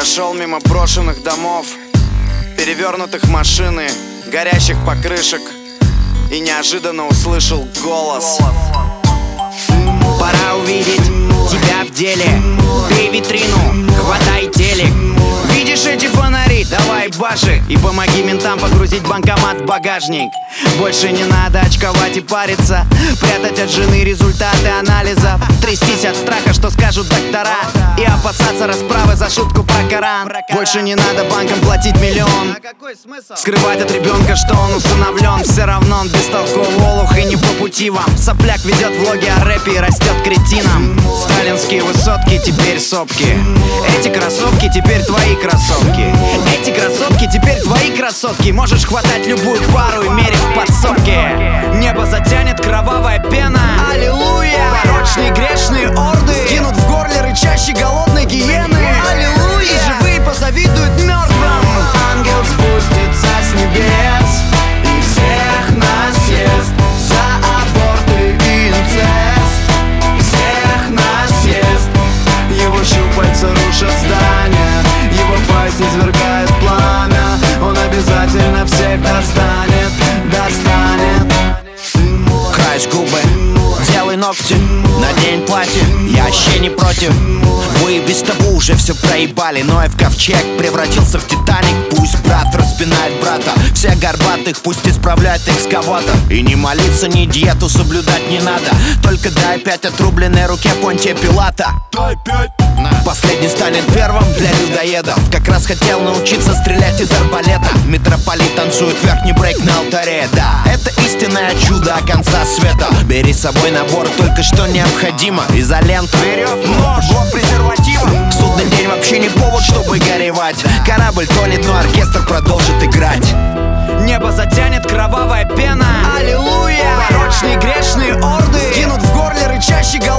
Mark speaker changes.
Speaker 1: шел мимо брошенных домов, перевернутых машин и горящих покрышек, и неожиданно услышал голос.
Speaker 2: Пора увидеть тебя в деле. Бей витрину, хватай телек. Видишь эти фонари? Давай баши и помоги ментам погрузить банкомат в багажник. Больше не надо очковать и париться, прятать от жены результаты анализа, трястись от страха, что скажут доктора, и опасаться расправы за шутку про Коран. Больше не надо банкам платить миллион, скрывать от ребенка, что он усыновлен. Все равно он бестолковый олух и не по пути вам. Сопляк ведет влоги о рэпе и растет кретином. Сталинские высотки, теперь сопки. Эти кроссовки, теперь твои кроссовки. Эти красотки, теперь твои красотки. Можешь хватать любую пару и мерить в подсобке. Небо затянет кровавая пена. Аллилуйя! Порочные грешные орды скинут в горле рычащей голодной гиены. Аллилуйя! И живые позавидуют мертвым. Ангел спустится с небес и всех нас съест за аборты и инцест. Всех нас съест. Его щупальца рушат здания, его пасть извергает пламя. Он обязательно всех достанет, достанет. Краешь губы, делай ногти, надень платье, я вообще не против. Вы и без того уже все проебали, Ноев ковчег превратился в Титаник. Пусть брат распинает брата, все горбатых пусть исправляет экскаватор. И не молиться, ни диету соблюдать не надо, только дай 5 отрубленной руке Понтия Пилата. Дай 5. Последний станет первым для людоедов. Как раз хотел научиться стрелять из арбалета. Митрополит танцует верхний брейк на алтаре. Да, это истинное чудо конца света. Бери с собой набор, только что необходимо: изолента, веревку, нож, блок презерватива. Судный день вообще не повод, чтобы горевать. Корабль тонет, но оркестр продолжит играть. Небо затянет кровавая пена. Аллилуйя! Порочные грешные орды скинут в горле рычащий голод.